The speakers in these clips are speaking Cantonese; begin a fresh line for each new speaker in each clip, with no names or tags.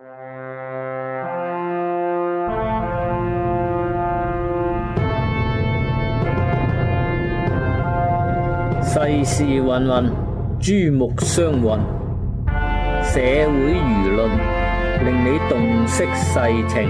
世事芸芸，珠目相混，社會輿論令你洞悉世情。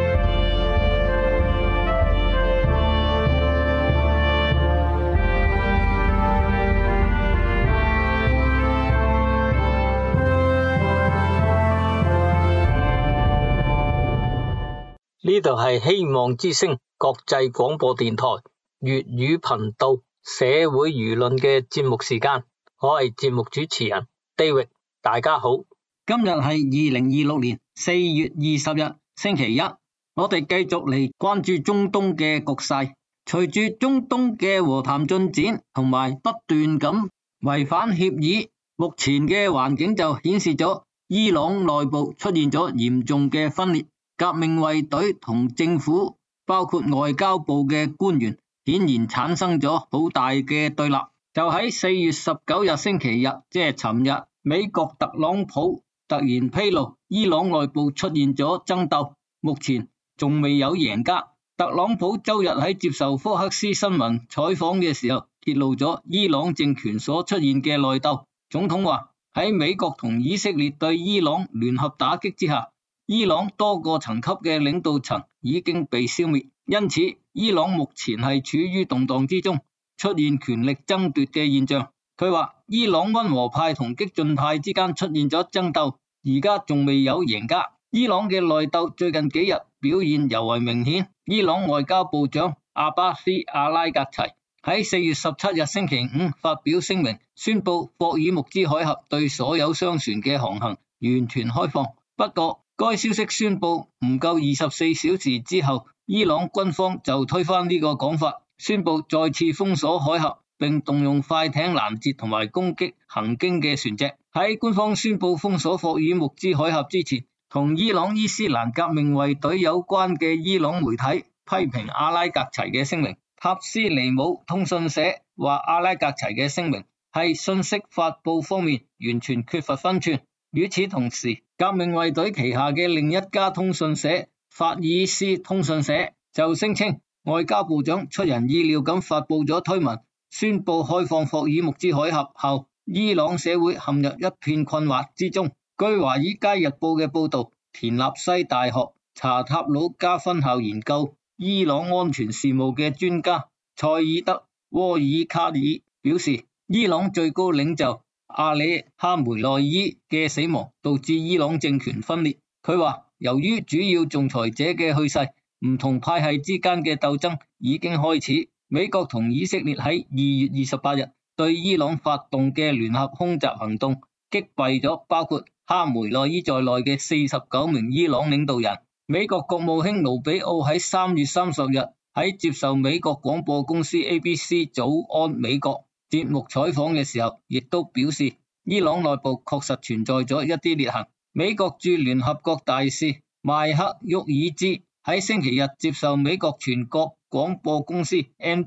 呢度係希望之聲國際廣播電台粵語頻道社會輿論嘅節目時間，我係節目主持人 David， 大家好。
今日係2026年4月20日星期一，我哋繼續嚟關注中東嘅局勢。隨住中東嘅和談進展同埋不斷咁違反協議，目前嘅環境就顯示咗伊朗內部出現咗嚴重嘅分裂。革命衛隊同政府包括外交部嘅官員顯然產生咗好大嘅對立。就喺4月19日星期日，即係尋日，美國特朗普突然披露伊朗內部出現咗爭鬥，目前仲未有贏家。特朗普周日喺接受福克斯新聞採訪嘅時候揭露咗伊朗政權所出現嘅內鬥。總統話喺美國同以色列對伊朗聯合打擊之下，伊朗多個層級嘅領導層已經被消滅，因此伊朗目前係處於動盪之中，出現權力爭奪嘅現象。佢話伊朗溫和派同激進派之間出現咗爭鬥，而家仲未有贏家。伊朗嘅內鬥最近幾日表現尤為明顯。伊朗外交部長阿巴斯·阿拉格齊喺4月17日星期五發表聲明，宣布霍爾木茲海峽對所有商船嘅航行完全開放。不過該消息宣布唔夠24小時之後，伊朗軍方就推翻呢個講法，宣布再次封鎖海峽，並動用快艇攔截同埋攻擊行經嘅船隻。喺官方宣布封鎖霍爾木茲海峽之前，同伊朗伊斯蘭革命衛隊有關嘅伊朗媒體批評阿拉格齊嘅聲明。塔斯尼姆通訊社話阿拉格齊嘅聲明係信息發布方面完全缺乏分寸。與此同時，革命衛隊旗下嘅另一家通訊社法爾斯通訊社就聲稱，外交部長出人意料咁發布咗推文，宣布開放霍爾木茲海峽後，伊朗社會陷入一片困惑之中。據華爾街日報嘅報道，田納西大學查塔魯加分校研究伊朗安全事務嘅專家塞爾德沃爾卡爾表示，伊朗最高領袖阿里哈梅內伊嘅死亡導致伊朗政權分裂。佢話由於主要仲裁者嘅去世，唔同派系之間嘅鬥爭已經開始。美國同以色列喺2月28日對伊朗發動嘅聯合空襲行動，擊斃咗包括哈梅內伊在內嘅49名伊朗領導人。美國國務卿盧比奧喺3月30日喺接受美國廣播公司 ABC 早安美國節目採訪嘅時候，亦都表示伊朗內部確實存在咗一啲裂痕。美國駐聯合國大使邁克沃爾茲喺星期日接受美國全國廣播公司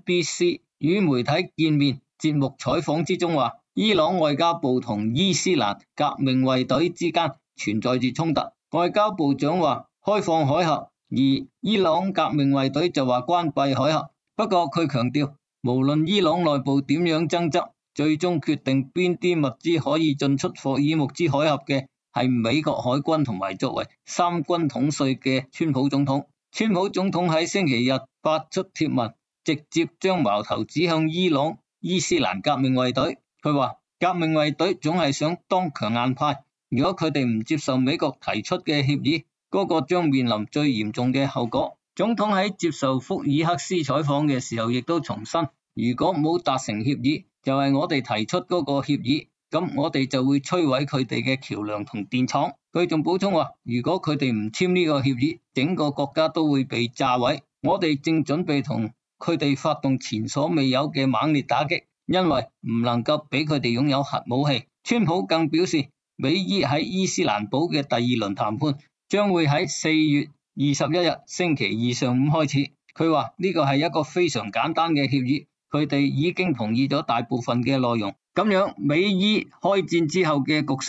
NBC 與媒體見面節目採訪之中話，伊朗外交部同伊斯蘭革命衛隊之間存在住衝突。外交部長話開放海峽，而伊朗革命衛隊就話關閉海峽。不過佢強調，無論伊朗內部點樣爭執，最終決定邊啲物資可以進出霍爾木茲海峽嘅係美國海軍同埋作為三軍統帥嘅川普總統。川普總統喺星期日發出貼文，直接將矛頭指向伊朗伊斯蘭革命衛隊。佢話革命衛隊總係想當強硬派，如果佢哋唔接受美國提出嘅協議，嗰個將面臨最嚴重嘅後果。總統喺接受福爾克斯採訪嘅時候亦都重申，如果冇達成協議，就係我哋提出嗰個協議，咁我哋就會摧毀佢哋嘅橋樑同電廠。佢仲補充話，如果佢哋唔簽呢個協議，整個國家都會被炸毀。我哋正準備同佢哋發動前所未有嘅猛烈打擊，因為唔能夠俾佢哋擁有核武器。川普更表示，美伊喺伊斯蘭堡嘅第二輪談判將會喺4月21日星期二上午開始。佢話呢個係一個非常簡單嘅協議，佢哋已經同意咗大部分嘅內容。咁樣美伊開戰之後嘅局勢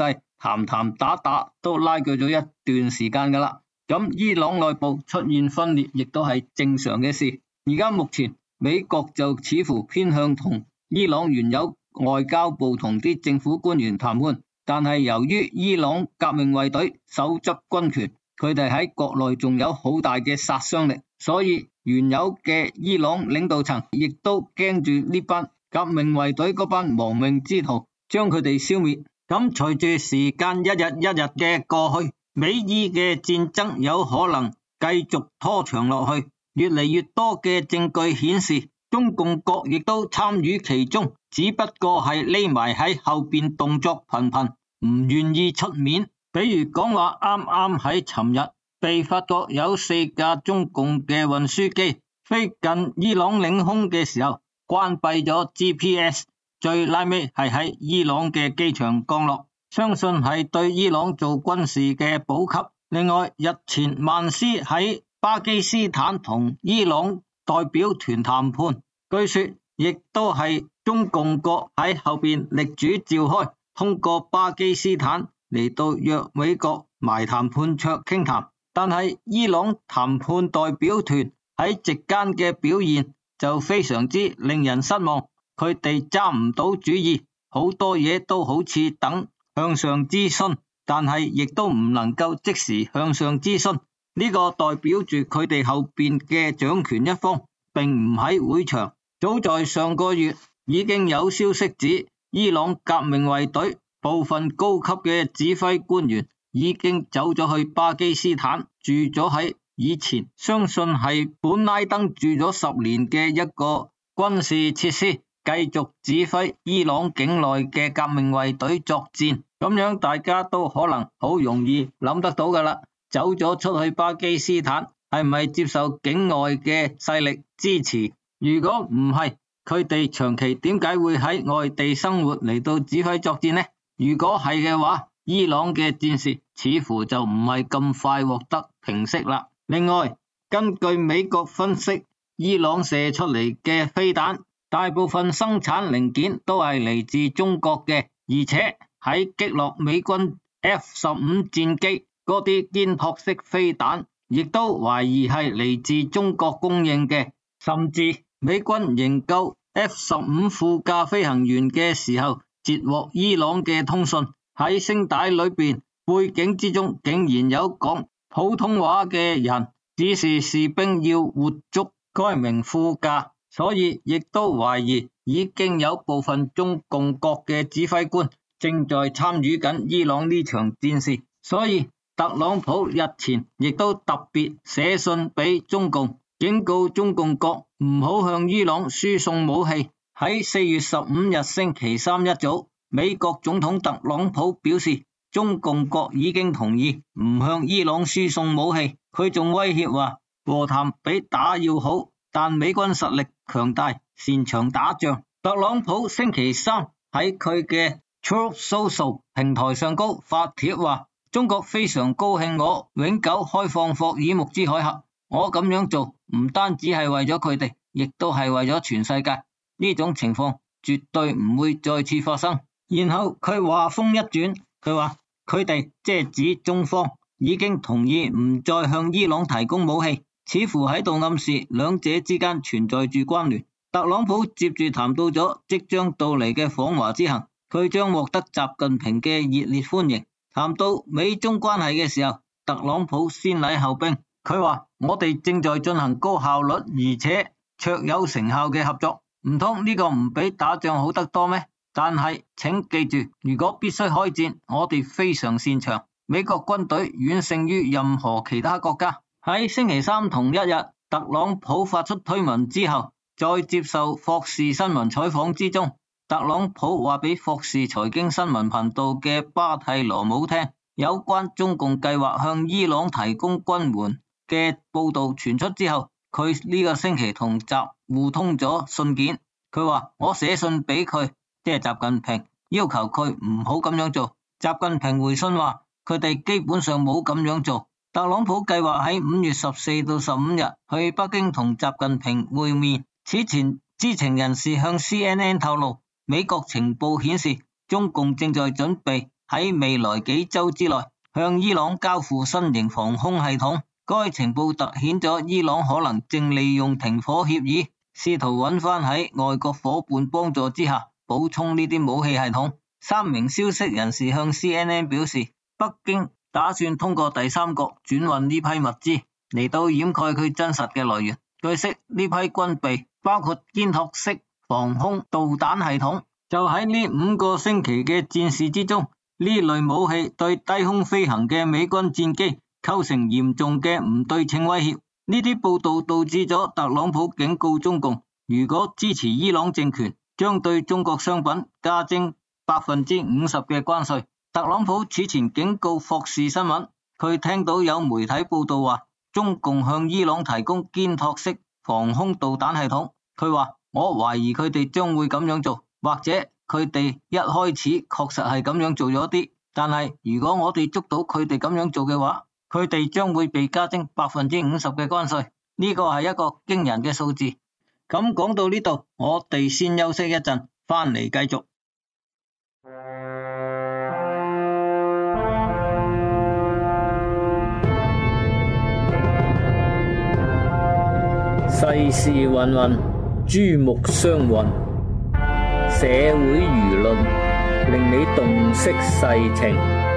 談打都拉鋸咗一段時間噶啦。咁伊朗內部出現分裂亦都係正常嘅事。而家目前美國就似乎偏向同伊朗原有外交部同啲政府官員談判，但係由於伊朗革命衛隊手執軍權，佢哋喺國內仲有好大嘅殺傷力，所以原有嘅伊朗領導層亦都驚住呢班革命衛隊嗰班亡命之徒，將佢哋消滅。咁隨住時間一日一日嘅過去，美伊嘅戰爭有可能繼續拖長落去，越嚟越多嘅證據顯示中共國亦都參與其中，只不過係匿埋喺後邊動作頻頻，唔願意出面。比如講話啱啱喺尋日被發覺有4架中共嘅運輸機飛近伊朗領空嘅時候關閉咗 GPS， 最拉尾係喺伊朗嘅機場降落，相信係對伊朗做軍事嘅補給。另外，日前曼斯喺巴基斯坦同伊朗代表團談判，據說亦都係中共國喺後邊力主召開，通過巴基斯坦嚟到約美國埋談判桌傾談。但係伊朗談判代表團喺席間嘅表現就非常之令人失望，佢哋揸唔到主意，好多嘢都好似等向上諮詢，但係亦都唔能夠即時向上諮詢。呢個代表住佢哋後邊嘅掌權一方並唔喺會場。早在上個月已經有消息指，伊朗革命衛隊部分高級嘅指揮官員已經走咗去巴基斯坦，住咗喺以前相信係本拉登住咗10年嘅一個軍事設施，繼續指揮伊朗境內嘅革命衛隊作戰。咁樣大家都可能好容易諗得到噶啦，走咗出去巴基斯坦係咪接受境外嘅勢力支持？如果唔係，佢哋長期點解會喺外地生活嚟到指揮作戰呢？如果係嘅話，伊朗嘅戰事似乎就唔係咁快獲得平息啦。另外，根據美國分析，伊朗射出嚟嘅飛彈大部分生產零件都係嚟自中國嘅，而且喺擊落美軍 F-15 戰機嗰啲肩托式飛彈亦都懷疑係嚟自中國供應嘅，甚至美軍營救 F-15 副駕飛行員嘅時候截獲伊朗嘅通訊，喺聲帶裏邊背景之中竟然有講普通話嘅人指示士兵要活捉該名副駕，所以亦都懷疑已經有部分中共國嘅指揮官正在參與緊伊朗呢場戰事。所以特朗普日前亦都特別寫信俾中共，警告中共國唔好向伊朗輸送武器。喺4月15日星期三一早，美國總統特朗普表示，中共國已經同意唔向伊朗輸送武器。佢仲威脅話，和談比打要好，但美軍實力強大，擅長打仗。特朗普星期三喺佢嘅 Truth Social 平台上高發帖話，中國非常高興我永久開放霍爾木茲海峽，我咁樣做唔單止係為咗佢哋，亦都係為咗全世界。呢種情況絕對唔會再次發生。然後佢話風一轉，佢話佢哋即係指中方已經同意唔再向伊朗提供武器，似乎喺度暗示兩者之間存在住關聯。特朗普接住談到咗即將到嚟嘅訪華之行，佢將獲得習近平嘅熱烈歡迎。談到美中關係嘅時候，特朗普先禮後兵，佢話我哋正在進行高效率而且卓有成效嘅合作，唔通呢個唔比打仗好得多咩？但係請記住，如果必須開戰，我哋非常擅長，美國軍隊遠勝於任何其他國家。喺星期三同一日，特朗普發出推文之後，在接受霍士新聞採訪之中，特朗普話俾霍士財經新聞頻道嘅巴蒂羅姆聽，有關中共計劃向伊朗提供軍援嘅報道傳出之後，佢呢個星期同習互通咗信件。佢話我寫信俾佢，即係習近平，要求佢唔好咁樣做。習近平回信話佢哋基本上冇咁樣做。特朗普計劃喺5月14到15日去北京同習近平會面。此前知情人士向 CNN 透露，美國情報顯示中共正在準備喺未來幾週之內向伊朗交付新型防空系統。該情報突顯咗伊朗可能正利用停火協議，試圖揾返喺外國夥伴幫助之下補充呢啲武器系統。3名消息人士向 CNN 表示，北京打算通過第三國轉運呢批物資，嚟到掩蓋佢真實嘅來源。據悉，呢批軍備包括肩托式防空導彈系統。就喺呢5個星期嘅戰事之中，呢類武器對低空飛行嘅美軍戰機構成嚴重嘅唔對稱威脅。呢啲報道導致咗特朗普警告中共，如果支持伊朗政權，將對中國商品加徵50%嘅關稅。特朗普此前警告霍士新聞，佢聽到有媒體報道話，中共向伊朗提供肩托式防空導彈系統。佢話，我懷疑佢哋將會咁樣做，或者佢哋一開始確實係咁樣做咗啲，但係如果我哋捉到佢哋咁樣做嘅話，佢哋將會被加徵50%嘅關稅。呢個係一個驚人嘅數字。咁講到呢度，我哋先休息一陣，翻嚟繼續。
世事芸芸，珠目相混，社會輿論令你洞悉世情。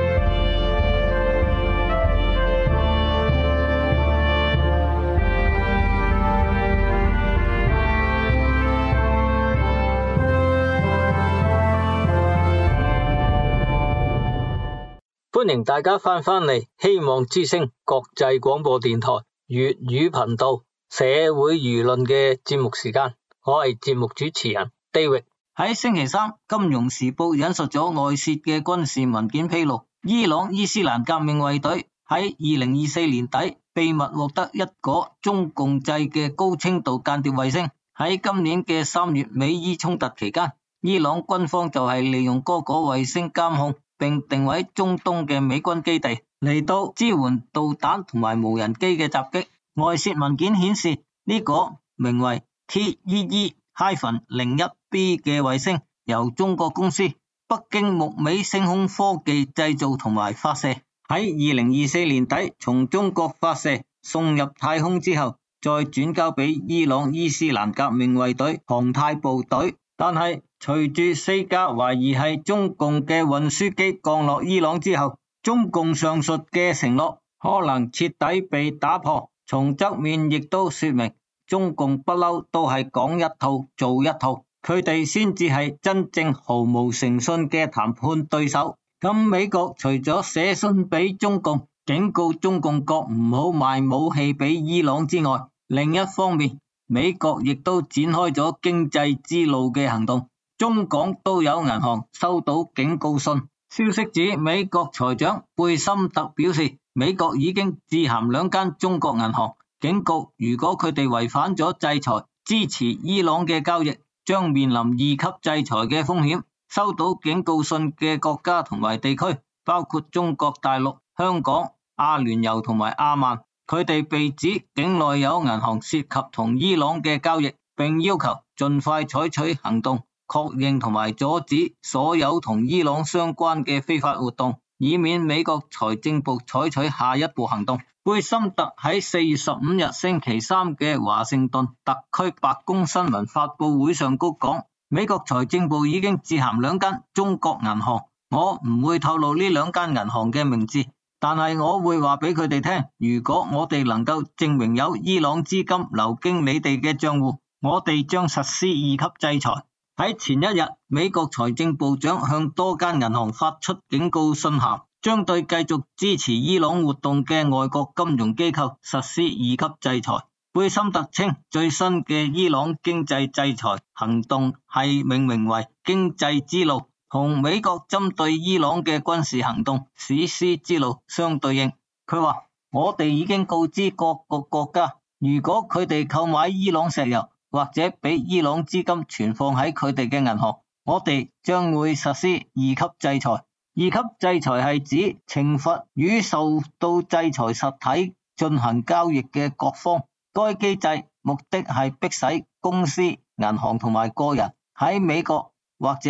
歡迎大家翻嚟希望之聲國際廣播電台粵語頻道社會輿論嘅節目時間，我係節目主持人 David。
喺星期三，金融時報引述咗外泄嘅軍事文件披露，伊朗伊斯蘭革命衛隊喺2024年底秘密獲得一個中共製嘅高清度間諜衛星。喺今年嘅3月美伊衝突期間，伊朗軍方就係利用嗰個衛星監控並定位中東嘅美軍基地，嚟到支援導彈同埋無人機嘅襲擊。外泄文件顯示，呢個名為 TEE-01B 嘅衛星由中國公司北京木美星空科技製造同埋發射，喺2024年底從中國發射送入太空之後，再轉交俾伊朗伊斯蘭革命衛隊航太部隊。但係隨住4架懷疑係中共嘅運輸機降落伊朗之後，中共上述嘅承諾可能徹底被打破。從側面亦都說明，中共不嬲都係講一套做一套，佢哋先至係真正毫無誠信嘅談判對手。咁美國除咗寫信俾中共警告中共國唔好賣武器俾伊朗之外，另一方面美國亦都展開咗經濟之路嘅行動。中港都有銀行收到警告信。消息指美國財長貝森特表示，美國已經致函2間中國銀行，警告如果佢哋違反咗制裁，支持伊朗嘅交易，將面臨2級制裁嘅風險。收到警告信嘅國家同埋地區包括中國大陸、香港、阿聯酋同埋阿曼，佢哋被指境內有銀行涉及同伊朗嘅交易，並要求盡快採取行動，確認同埋阻止所有同伊朗相關嘅非法活動，以免美國財政部採取下一步行動。貝森特喺4月15日星期三嘅華盛頓特區白宮新聞發佈會上講，美國財政部已經致函2間中國銀行，我唔會透露呢2間銀行嘅名字，但係我會話俾佢哋聽，如果我哋能夠證明有伊朗資金流經你哋嘅賬戶，我哋將實施2級制裁。喺前一日，美國財政部長向多間銀行發出警告信函，將對繼續支持伊朗活動嘅外國金融機構實施2級制裁。貝森特稱，最新嘅伊朗經濟制裁行動係命名為經濟之路，同美國針對伊朗嘅軍事行動史詩之路相對應。佢話，我哋已經告知各個國家，如果佢哋購買伊朗石油，或者俾伊朗資金存放喺佢哋嘅銀行，我哋將會實施2級制裁。2級制裁係指懲罰與受到制裁實體進行交易嘅各方。該機制目的係迫使公司、銀行同埋個人喺美國或者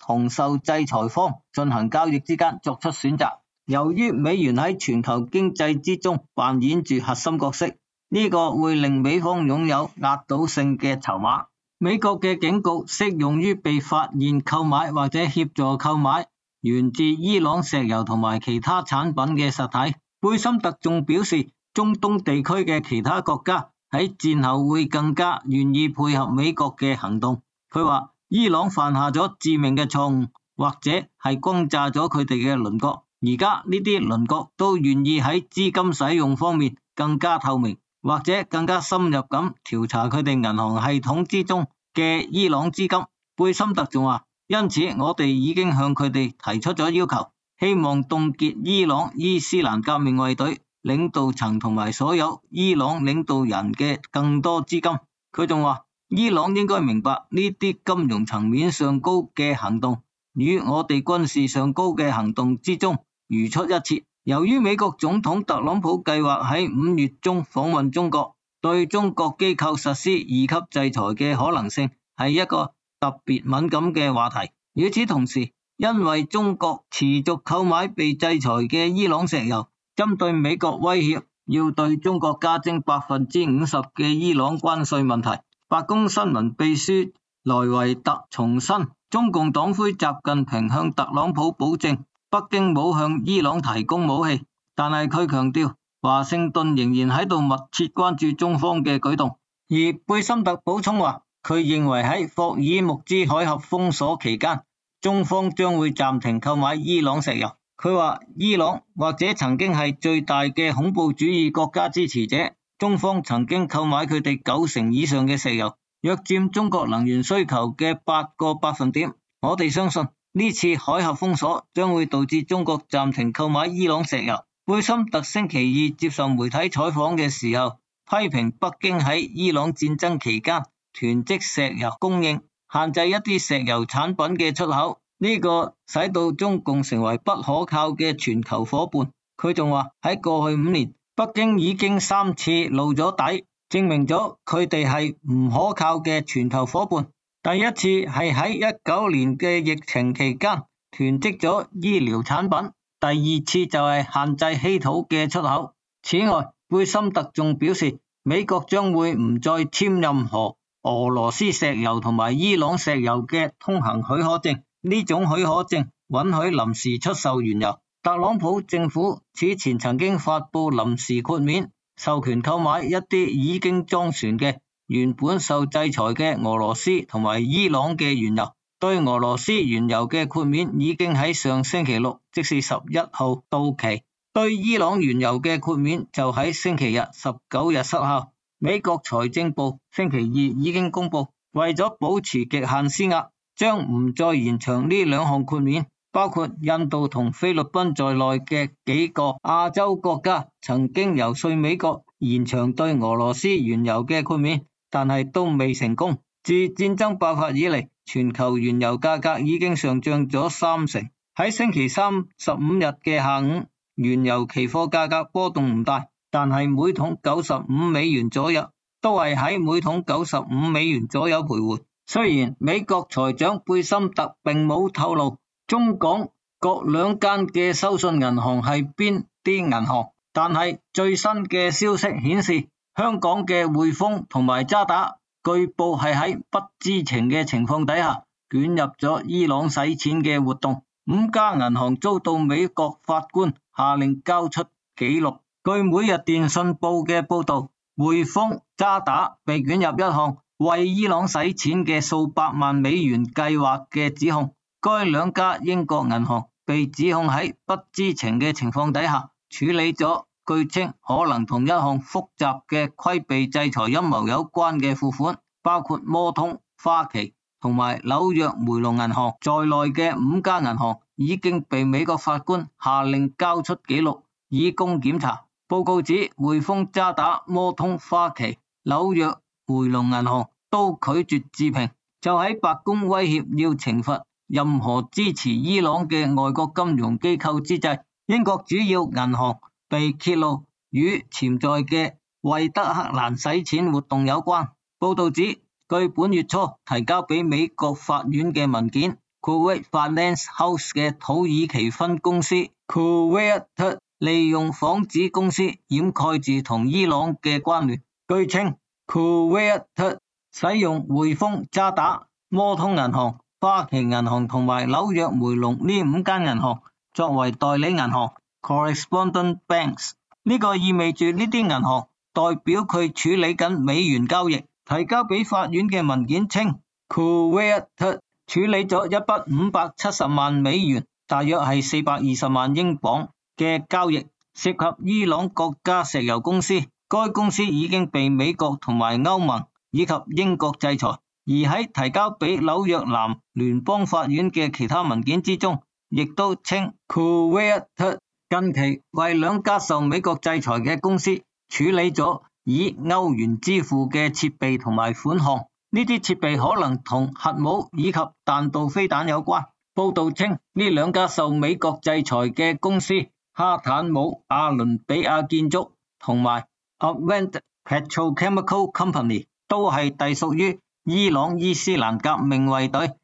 同受制裁方進行交易之間作出選擇。由於美元喺全球經濟之中扮演住核心角色，呢個會令美方擁有壓倒性嘅籌碼。美國嘅警告適用於被發現購買或者協助購買源自伊朗石油同埋其他產品嘅實體。貝森特仲表示，中東地區嘅其他國家喺戰後會更加願意配合美國嘅行動。佢話伊朗犯下咗致命嘅錯誤，或者係轟炸咗佢哋嘅鄰國。而家呢啲鄰國都願意喺資金使用方面更加透明，或者更加深入咁調查佢哋銀行系統之中嘅伊朗資金。貝森特仲話，因此我哋已經向佢哋提出咗要求，希望凍結伊朗伊斯蘭革命衛隊領導層同埋所有伊朗領導人嘅更多資金。佢仲話，伊朗應該明白呢啲金融層面上高嘅行動與我哋軍事上高嘅行動之中如出一轍。由於美國總統特朗普計劃喺5月中訪問中國，對中國機構實施2級制裁嘅可能性係一個特別敏感嘅話題。與此同時，因為中國持續購買被制裁嘅伊朗石油，針對美國威脅要對中國加徵50%嘅伊朗關稅問題，白宮新聞秘書萊維特重申，中共黨魁習近平向特朗普保證，北京冇向伊朗提供武器，但係佢強調，華盛頓仍然喺度密切關注中方嘅舉動。而貝森特補充話，佢認為喺霍爾木茲海峽封鎖期間，中方將會暫停購買伊朗石油。佢話伊朗或者曾經係最大嘅恐怖主義國家支持者，中方曾經購買佢哋90%以上嘅石油，約佔中國能源需求嘅8個百分點。我哋相信呢次海峽封鎖將會導致中國暫停購買伊朗石油。貝森特星期二接受媒體採訪嘅時候，批評北京喺伊朗戰爭期間囤積石油供應，限制一啲石油產品嘅出口，呢個使到中共成為不可靠嘅全球夥伴。佢仲話喺過去5年，北京已經3次露咗底，證明咗佢哋係唔可靠嘅全球夥伴。第一次係喺19年嘅疫情期間囤積咗醫療產品，第二次就係限制稀土嘅出口。此外，貝森特仲表示，美國將會唔再簽任何俄羅斯石油同埋伊朗石油嘅通行許可證，呢種許可證允許臨時出售原油。特朗普政府此前曾經發布臨時豁免，授權購買一啲已經裝船嘅原本受制裁嘅俄羅斯同埋伊朗嘅原油。對俄羅斯原油嘅豁免已經喺上星期六，即是11號到期。對伊朗原油嘅豁免就喺星期日19日失效。美國財政部星期二已經公布，為咗保持極限施壓，將唔再延長呢兩項豁免。包括印度同菲律賓在內嘅幾個亞洲國家曾經游說美國延長對俄羅斯原油嘅豁免，但係都未成功。自戰爭爆發以嚟，全球原油價格已經上漲咗30%。喺星期三15日嘅下午，原油期貨價格波動唔大，但係每桶95美元左右，都係喺每桶95美元左右徘徊。雖然美國財長貝森特並冇透露中港各兩間嘅收信銀行係邊啲銀行，但係最新嘅消息顯示，香港嘅匯豐同埋渣打據報係喺不知情嘅情況底下捲入咗伊朗洗錢嘅活動。5家銀行遭到美國法官下令交出記錄。據每日電訊報嘅報道，匯豐、渣打被捲入一項為伊朗洗錢嘅數百萬美元計劃嘅指控。該兩家英國銀行被指控喺不知情嘅情況底下處理咗據稱可能同一項複雜嘅規避制裁陰謀有關嘅付款，包括摩通、花旗同埋紐約梅隆銀行在內嘅5家銀行已經被美國法官下令交出記錄以供檢查。報告指匯豐、渣打、摩通、花旗、紐約梅隆銀行都拒絕置評，就喺白宮威脅要懲罰任何支持伊朗嘅外國金融機構之際，英國主要銀行被揭露與潛在嘅惠德克蘭洗錢活動有關。報道指，據本月初提交俾美國法院嘅文件， Kuwait Finance House 嘅土耳其分公司 Kuwait 利用幌子公司掩蓋住同伊朗嘅關聯。據稱 Kuwait 使用匯豐、渣打、摩通銀行、花旗銀行同埋紐約梅隆呢5間銀行作為代理銀行 correspondent banks。 呢個意味住呢啲銀行代表佢處理緊美元交易。提交俾法院嘅文件稱 Kuwait 處理咗一筆570萬美元，大約係420萬英鎊嘅交易，涉及伊朗國家石油公司。該公司已經被美國同埋歐盟以及英國制裁。而喺提交俾紐約南聯邦法院嘅其他文件之中，亦都稱 Kuwait 近期為2家受美國制裁嘅公司處理咗以歐元支付嘅設備同埋款項。呢啲設備可能同核武以及彈道飛彈有關。報道稱呢2家受美國制裁嘅公司哈坦姆阿倫比亞建築同埋 Advent Petrochemical Company 都係隸屬於伊朗伊斯蘭革命衛隊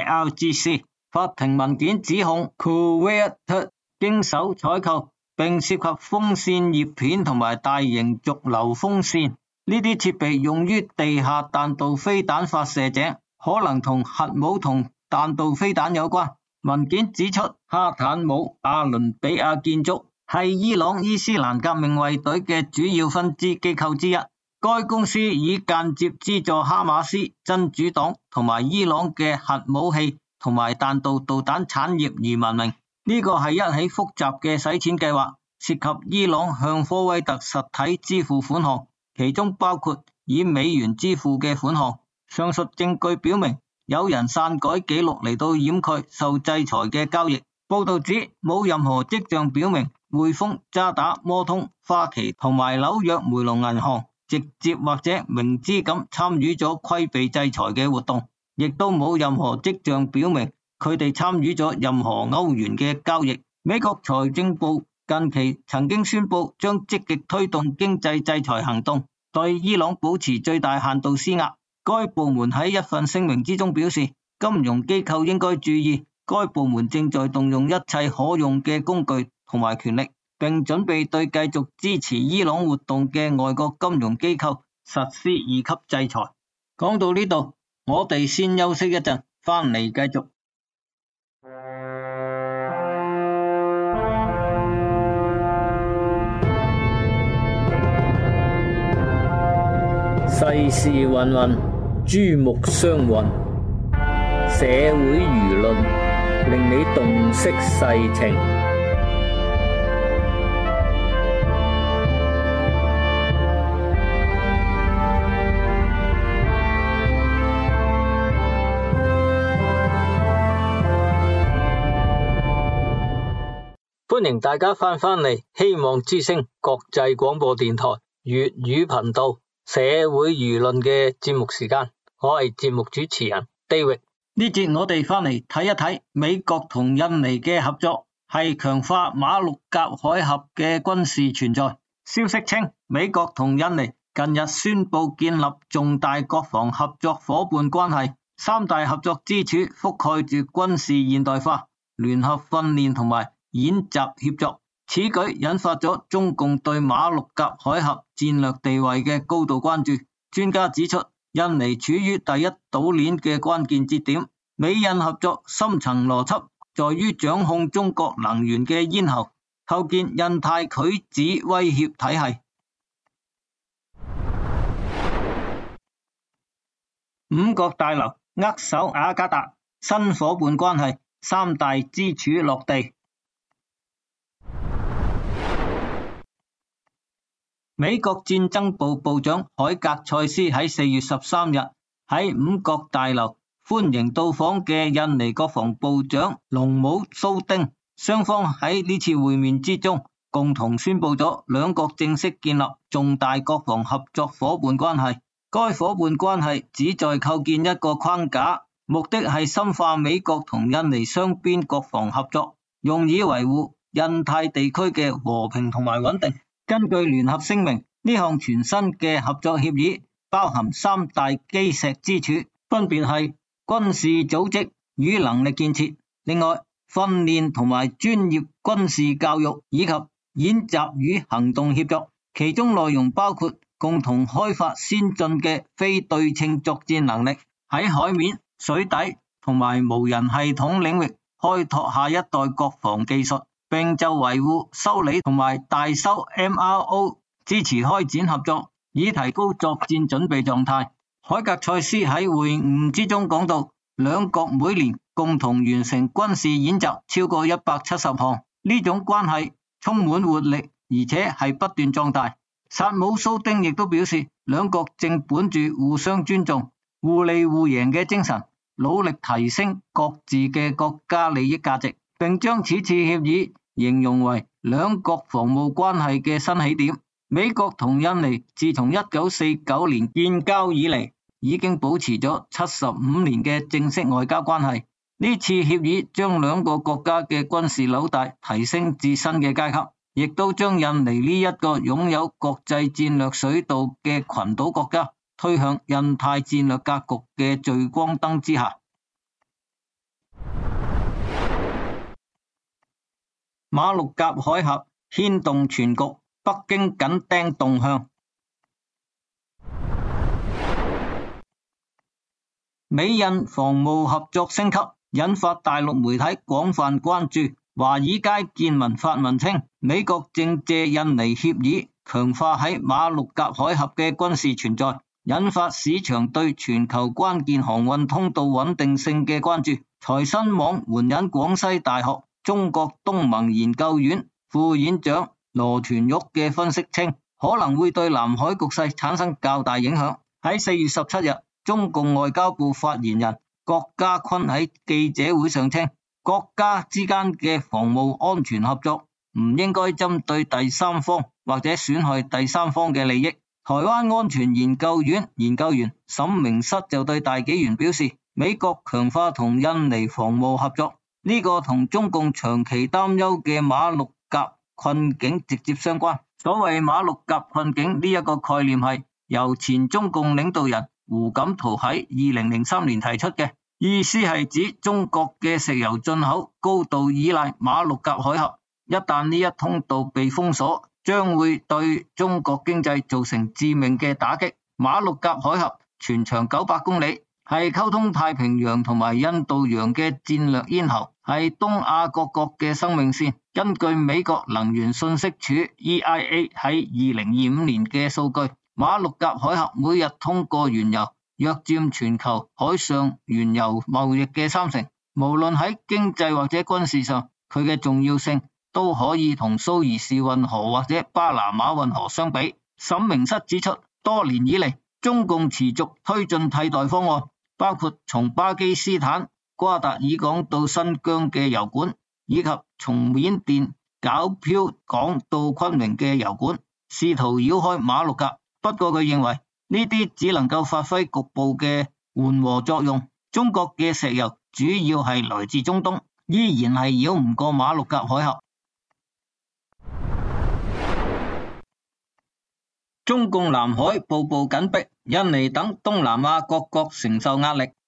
IRGC。 法庭文件指控 Kuwait 經手採購並涉及風扇葉片同埋大型續流風扇。呢啲設備用於地下彈道飛彈發射井，可能同核武同彈道飛彈有關。文件指出，哈坦姆阿倫比亞建築係伊朗伊斯蘭革命衛隊嘅主要分支機構之一。該公司以間接資助哈馬斯、真主黨同埋伊朗嘅核武器同埋彈道導彈產業而聞名。呢個係一起複雜嘅洗錢計劃，涉及伊朗向科威特實體支付款項，其中包括以美元支付嘅款項。上述證據表明有人篡改記錄嚟到掩蓋受制裁嘅交易。報道指冇任何跡象表明匯豐、渣打、摩通、花旗同埋紐約梅隆銀行直接或者明知咁參與咗規避制裁嘅活動，亦都冇任何跡象表明佢哋參與咗任何歐元嘅交易。美國財政部近期曾經宣布將積極推動經濟制裁行動，對伊朗保持最大限度施壓。該部門喺一份聲明之中表示，金融機構應該注意，該部門正在動用一切可用嘅工具同埋權力，並準備對繼續支持伊朗活動嘅外國金融機構實施2級制裁。講到呢度，我哋先休息一陣，翻嚟繼續。
世事芸芸，珠目相混，社會輿論令你洞悉世情。歡迎大家翻嚟希望之聲國際廣播電台粵語頻道社會輿論嘅節目時間，我係節目主持人 David。
呢節我哋翻嚟睇一睇美國同印尼嘅合作係強化馬六甲海峽嘅軍事存在。消息稱，美國同印尼近日宣布建立重大國防合作伙伴關係，3大合作支柱覆蓋住軍事現代化、聯合訓練同埋演習協作。此舉引發咗中共對馬六甲海峽戰略地位嘅高度關注。專家指出，印尼處於第一島鏈嘅關鍵節點，美印合作深層邏輯在於掌控中國能源嘅咽喉，構建印太拒止威脅體系。五角大樓握手雅加達，新伙伴關係3大支柱落地。美國戰爭部部長海格塞斯喺4月13日喺五角大樓歡迎到訪嘅印尼國防部長龍姆蘇丁，雙方喺呢次會面之中共同宣布咗兩國正式建立重大國防合作伙伴關係。該伙伴關係旨在構建一個框架，目的係深化美國同印尼雙邊國防合作，用以維護印太地區嘅和平同埋穩定。根據聯合聲明，呢項全新嘅合作協議包含3大基石支柱，分別係軍事組織、 與能力建設。另外，訓練同埋專業軍事教育以及演習與行動協作，其中內容包括共同開發先進嘅非對稱作戰能力，喺海面、水底同埋無人系統領域開拓下一代國防技術，並就維護、修理同埋大修 MRO 支持開展合作，以提高作戰準備狀態。海格塞斯喺會晤之中講到，兩國每年共同完成軍事演習超過170項，呢種關係充滿活力，而且係不斷壯大。薩姆蘇丁亦都表示，兩國正本住互相尊重、互利互贏嘅精神，努力提升各自嘅國家利益價值，並將此次協議形容為兩國防務關係嘅新起點。美國同印尼自從1949年建交以嚟，已經保持咗75年嘅正式外交關係。呢次協議將兩個國家嘅軍事紐帶提升至新嘅階級，亦都將印尼呢一個擁有國際戰略水道嘅群島國家推向印太戰略格局嘅聚光燈之下。馬六甲海峽牽動全局，北京緊盯動向。美印防務合作升級，引發大陸媒體廣泛關注。華爾街見聞發文稱，美國正借印尼協議強化喺馬六甲海峽嘅軍事存在，引發市場對全球關鍵航運通道穩定性嘅關注。財新網援引廣西大學中國東盟研究院副院長羅團玉嘅分析稱，可能會對南海局勢產生較大影響。喺4月17日，中共外交部發言人郭家坤喺記者會上稱，國家之間嘅防務安全合作唔應該針對第三方或者損害第三方嘅利益。台灣安全研究院研究員沈明室就對大紀元表示，美國強化同印尼防務合作，呢個同中共長期擔憂嘅馬六甲困境直接相關。所謂馬六甲困境呢一個概念係由前中共領導人胡錦濤喺2003年提出嘅，意思係指中國嘅石油進口高度依賴馬六甲海峽，一旦呢一通道被封鎖，將會對中國經濟造成致命嘅打擊。馬六甲海峽全長900公里，係溝通太平洋同埋印度洋嘅戰略咽喉，係東亞各國嘅生命線。根據美國能源信息署 EIA 喺2025年嘅數據，馬六甲海峽每日通過原油約佔全球海上原油貿易嘅30%，無論喺經濟或者軍事上，佢嘅重要性都可以同蘇伊士運河或者巴拿馬運河相比。沈明室指出，多年以嚟，中共持續推進替代方案，包括從巴基斯坦瓜達爾港到新疆嘅油管，以及從緬甸皎漂港到昆明嘅油管，試圖繞開馬六甲。不過佢認為呢啲只能夠發揮局部嘅緩和作用。中國嘅石油主要係來自中東，依然係繞唔過馬六甲海峽。中共南海步步緊逼，印尼等東南亞各國承受壓力。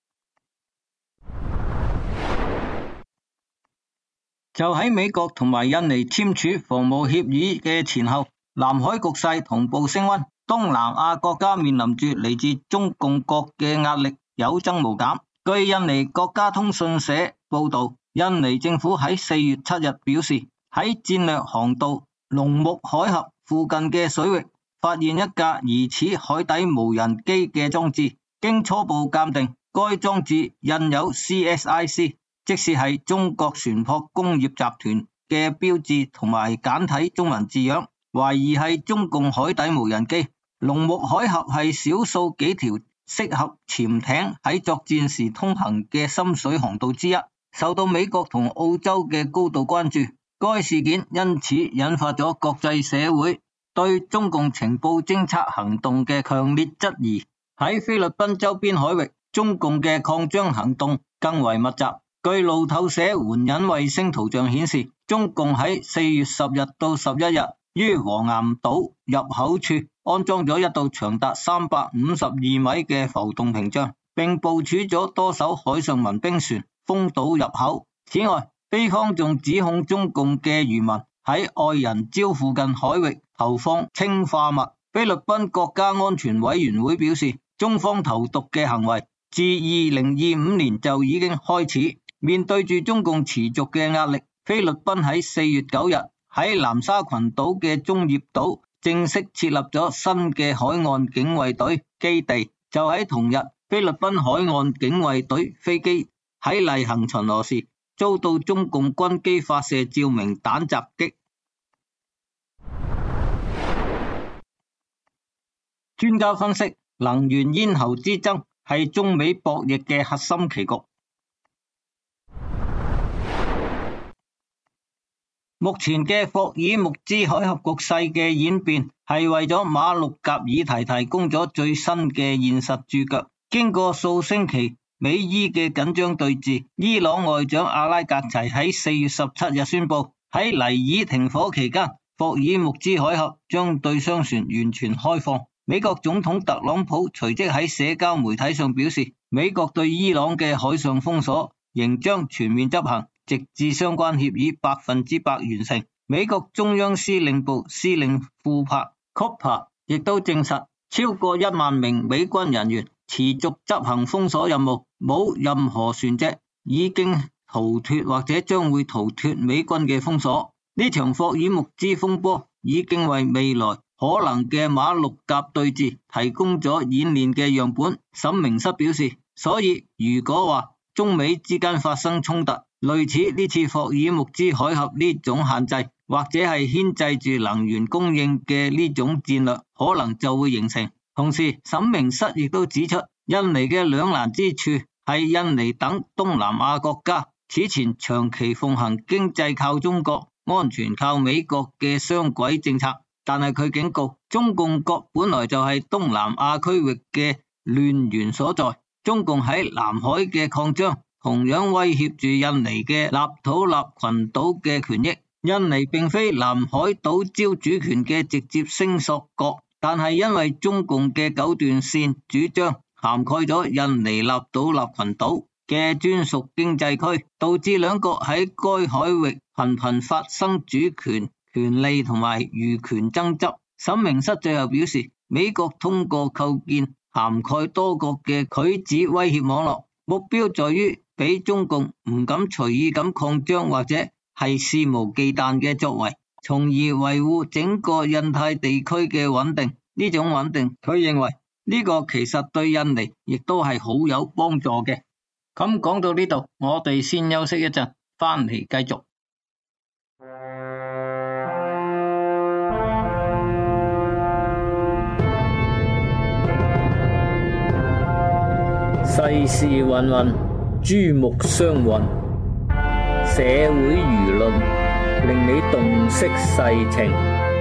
就喺美國同埋印尼簽署防務協議嘅前後，南海局勢同步升溫，東南亞國家面臨住嚟自中共國嘅壓力有增無減。據印尼國家通訊社報道，印尼政府喺4月7日表示，喺戰略航道龍目海峽附近嘅水域發現一架疑似海底無人機嘅裝置，經初步鑑定，該裝置印有 CSIC， 即是係中國船舶工業集團嘅標誌同埋簡體中文字樣，懷疑係中共海底無人機。龍目海峽係少數幾條適合潛艇喺作戰時通行嘅深水航道之一，受到美國同澳洲嘅高度關注。該事件因此引發咗國際社會對中共情報偵察行動嘅強烈質疑。喺菲律賓周邊海域，中共嘅擴張行動更為密集。據路透社援引衛星圖像顯示，中共喺4月10日到11日於黃岩島入口處安裝咗一道長達352米嘅浮動屏障，並部署咗多艘海上民兵船、 封島入口。此外，菲康仲指控中共嘅漁民喺愛人礁附近海域投放氰化物。菲律賓國家安全委員會表示，中方投毒嘅行為自2025年就已經開始。面對住中共持續嘅壓力，菲律賓喺4月9日喺南沙群島嘅中業島正式設立咗新嘅海岸警衛隊基地。就喺同日，菲律賓海岸警衛隊飛機喺例行巡邏時遭到中共軍機發射照明彈襲擊。專家分析，能源咽喉之爭係中美博弈嘅核心棋局。目前嘅霍爾木茲海峽局勢嘅演變係為咗馬六甲議題提供咗最新嘅現實注腳。經過數星期美伊嘅緊張對峙，伊朗外長阿拉格齊喺4月17日宣布，喺尼爾停火期間，霍爾木茲海峽將對商船完全開放。美國總統特朗普隨即喺社交媒體上表示，美國對伊朗嘅海上封鎖仍將全面執行，直至相關協議100%完成。美國中央司令部司令庫珀 Cooper 亦都證實，超過1萬名美軍人員持續執行封鎖任務，冇任何船隻已經逃脫或者將會逃脫美軍嘅封鎖。呢場霍爾木茲風波已經為未來可能嘅馬六甲對峙提供咗演練嘅樣本。沈明室表示，所以如果話中美之間發生衝突，類似呢次霍爾木茲海峽呢種限制，或者係牽制住能源供應嘅呢種戰略，可能就會形成。同時，沈明室亦都指出，印尼嘅兩難之處係印尼等東南亞國家此前長期奉行經濟靠中國、安全靠美國嘅雙軌政策，但係佢警告，中共國本來就係東南亞區域嘅亂源所在，中共喺南海嘅擴張同樣威脅住印尼嘅立土納群島嘅權益。印尼並非南海島礁主權嘅直接聲索國，但係因為中共嘅九段線主張涵蓋咗印尼立土納群島嘅專屬經濟區，導致兩國喺該海域頻頻發生主權、權利同埋漁權爭執。沈明室最後表示，美國通過構建涵蓋多國嘅拒止威脅網絡，目標在於俾中共唔敢隨意咁擴張或者係肆無忌憚嘅作為，從而維護整個印太地區嘅穩定。呢種穩定，佢認為呢個其實對印尼亦都係好有幫助嘅。咁講到呢度，我哋先休息一陣，翻嚟繼續。
世事芸芸，珠目相混，社會輿論令你洞悉世情。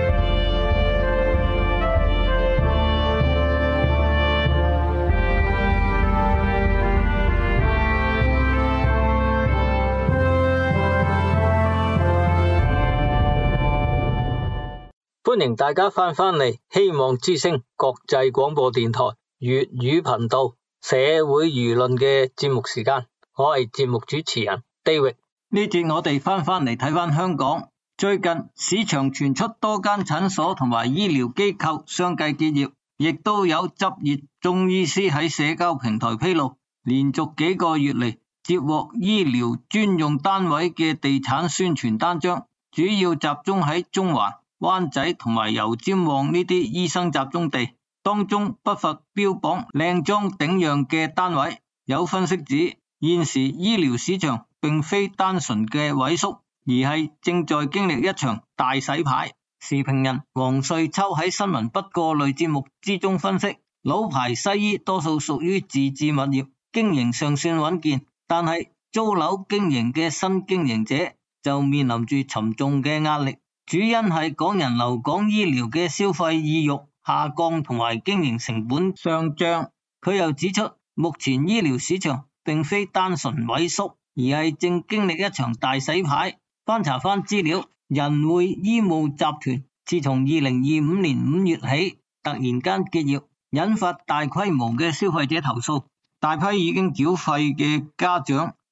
歡迎大家翻嚟希望之聲國際廣播電台粵語頻道社會輿論嘅節目時間，我係節目主持人 David。
呢節我哋翻嚟睇翻香港，最近市場傳出多間診所同埋醫療機構相繼結業，亦都有執業中醫師喺社交平台披露，連續幾個月嚟接獲醫療專用單位嘅地產宣傳單張，主要集中喺中環、灣仔同埋油尖旺呢啲醫生集中地，當中不乏標榜靚裝頂樣嘅單位。有分析指，現時醫療市場並非單純嘅萎縮，而係正在經歷一場大洗牌。時評人黃瑞秋喺新聞不過濾節目之中分析，老牌西醫多數屬於自置物業，經營尚算穩健，但係租樓經營嘅新經營者就面臨住沉重嘅壓力。主因係港人留港醫療嘅消費意欲下降同埋經營成本上漲。佢又指出，目前醫療市場並非單純萎縮，而係正經歷一場大洗牌。翻查翻資料，仁匯醫務集團自從2025年5月起突然間結業，引發大規模嘅消費者投訴。大批已經繳費嘅家長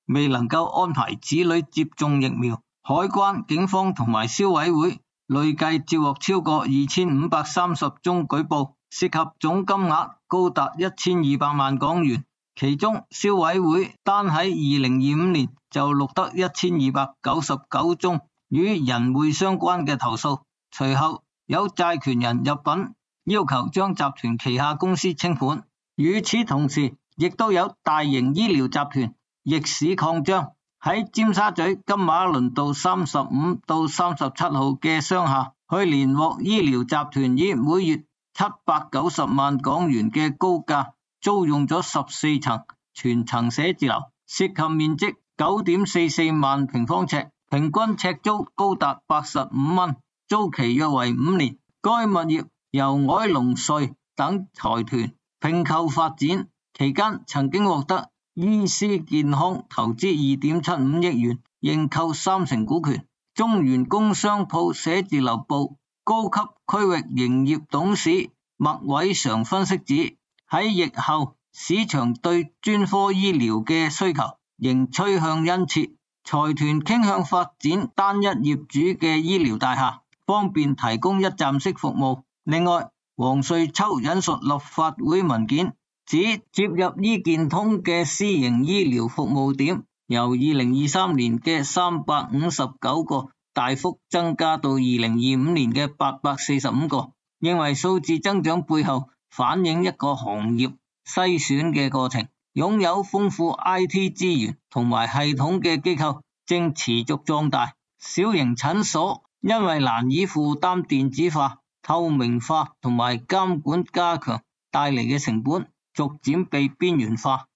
未能夠安排子女接種疫苗。海關、警方同埋消委會累計接獲超過2530宗舉報，涉及總金額高達1200萬港元。其中消委會單喺2025年就錄得1299宗與人會相關嘅投訴。隨後有債權人入稟要求將集團旗下公司清盤。與此同時，亦都有大型醫療集團逆市擴張，喺尖沙咀金馬倫道35到37號嘅商廈，去年獲醫療集團以每月790萬港元嘅高價租用咗14層全層寫字樓，涉及面積9.44萬平方尺，平均尺租高達85蚊，租期約為5年。該物業由凱龍瑞等財團併購發展，期間曾經獲得醫思健康投資2.75億元，認購30%股權。中原工商鋪寫字樓部高級區域營業董事麥偉常分析指，喺疫後市場對專科醫療嘅需求仍趨向殷切，財團傾向發展單一業主嘅醫療大廈，方便提供一站式服務。另外，黃瑞秋引述立法會文件指，接入醫健通嘅私營醫療服務點由2023年嘅359個大幅增加到2025年嘅845個，認為數字增長背後反映一個行業篩選嘅過程，擁有豐富 IT 資源同埋系統嘅機構正持續壯大。小型診所因為難以負擔電子化、透明化同埋監管加強帶嚟嘅成本，逐漸被邊緣化。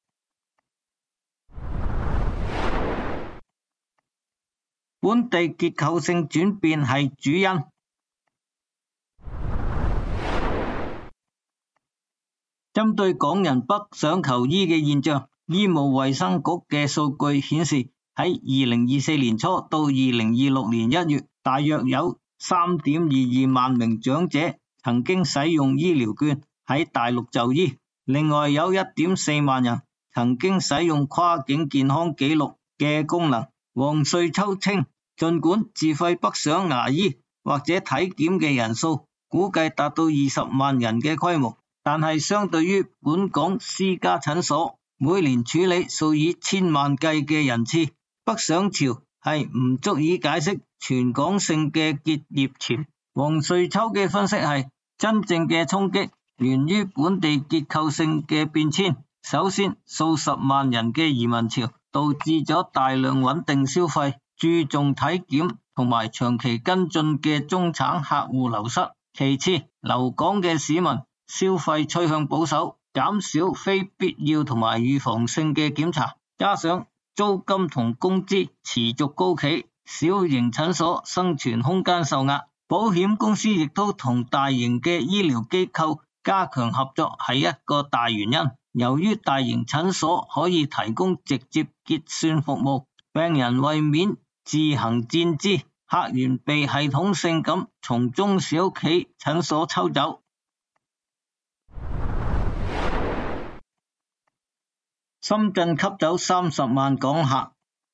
本地結構性轉變係主因。針對港人北上求醫嘅現象，醫務衛生局嘅數據顯示，喺2024年初到2026年1月，大約有 3.22 萬名長者曾經使用醫療券喺大陸就醫，另外有 1.4 萬人曾經使用跨境健康記錄嘅功能。黃瑞秋稱，儘管自費北上牙醫或者體檢嘅人數估計達到20萬人嘅規模，但係相對於本港私家診所每年處理數以千萬計嘅人次，北上潮係唔足以解釋全港性嘅結業潮。黃瑞秋嘅分析係，真正嘅衝擊源於本地結構性嘅變遷。首先，數十萬人嘅移民潮導致咗大量穩定消費、注重體檢同埋長期跟進嘅中產客戶流失。其次，留港嘅市民消費趨向保守，減少非必要同埋預防性嘅檢查，加上租金同工資持續高企，小型診所生存空間受壓。保險公司亦都同大型嘅醫療機構加強合作係一個大原因。由於大型診所可以提供直接結算服務，病人為免自行墊資，客源被系統性咁從中小企診所抽走。深圳吸走30萬港客。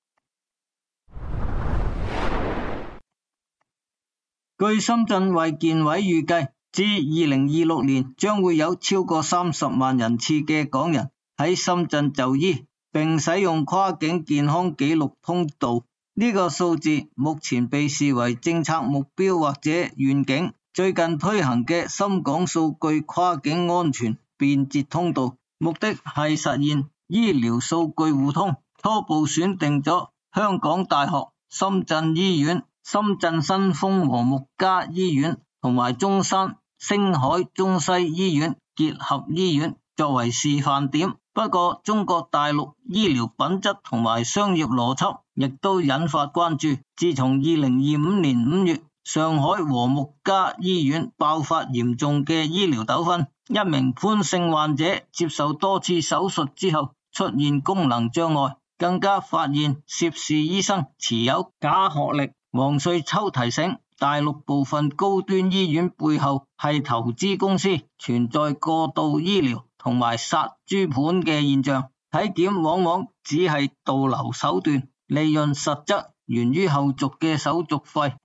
據深圳衛健委預計，至2026年將會有超過30萬人次嘅港人喺深圳就醫，並使用跨境健康記錄通道。呢個數字目前被視為政策目標或者願景。最近推行嘅深港數據跨境安全便捷通道，目的係實現醫療數據互通，初步選定咗香港大學、深圳醫院、深圳新豐和睦家醫院同埋中山星海中西醫院結合醫院作為示範點。不過中國大陸醫療品質同埋商業邏輯亦都引發關注。自從2025年5月上海和睦家醫院爆發嚴重嘅醫療糾紛，一名潘姓患者接受多次手術之後出現功能障礙，更加發現涉事醫生持有假學歷。黃瑞秋提醒，大陸部分高端醫院背後係投資公司，存在過度醫療同埋殺豬盤嘅現象， 體檢往往只係導流手段，利潤實則源於後續嘅手續費。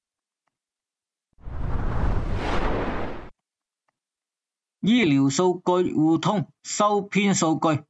醫療數據互通，收編數據。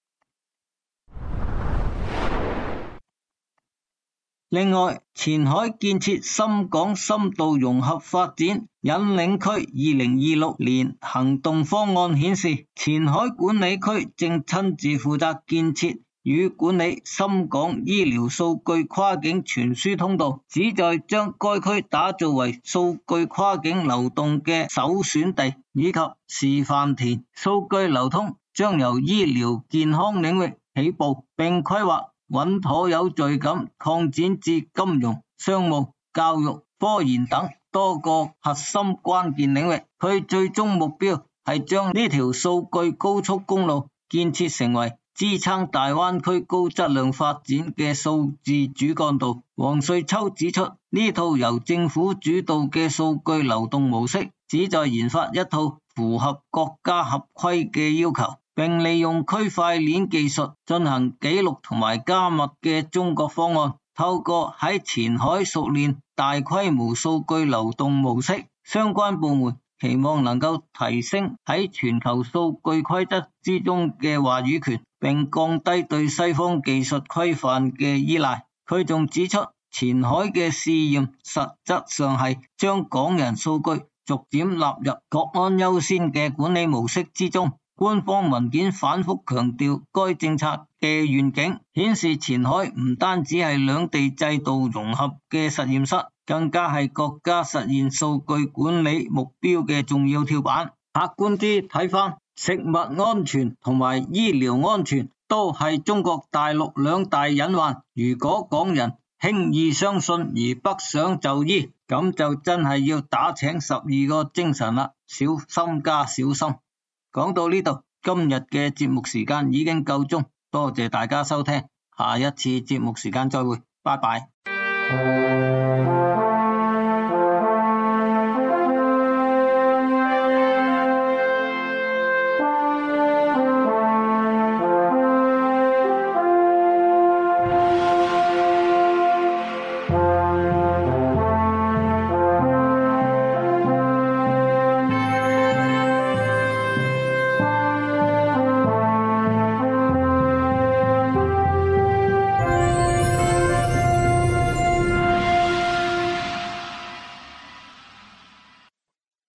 另外，前海建設深港深度融合發展引領區2026年行動方案顯示，前海管理區正親自負責建設與管理深港醫療數據跨境傳輸通道，旨在將該區打造為數據跨境流動嘅首選地，以及示範田。數據流通將由醫療健康領域起步，並規劃穩妥有序咁擴展至金融、商務、教育、科研等多個核心關鍵領域。佢最終目標係將呢條數據高速公路建設成為支撐大灣區高質量發展嘅數字主幹道。王瑞秋指出，呢套由政府主導嘅數據流動模式，旨在研發一套符合國家合規嘅要求，並利用區塊鏈技術進行記錄同埋加密嘅中國方案，透過喺前海熟練大規模數據流動模式，相關部門期望能夠提升喺全球數據規則之中嘅話語權，並降低對西方技術規範嘅依賴。佢仲指出，前海嘅試驗實質上係將港人數據逐漸納入國安優先嘅管理模式之中。官方文件反覆強調該政策嘅願景，顯示前海唔單止係兩地制度融合嘅實驗室，更加係國家實現數據管理目標嘅重要跳板。客觀啲睇返，食物安全同埋醫療安全都係中國大陸兩大隱患。如果港人輕易相信而不想就醫，咁就真係要打請12個精神啦，小心加小心。講到呢度，今日嘅節目時間已經夠鐘，多謝大家收聽，下一次節目時間再會，拜拜。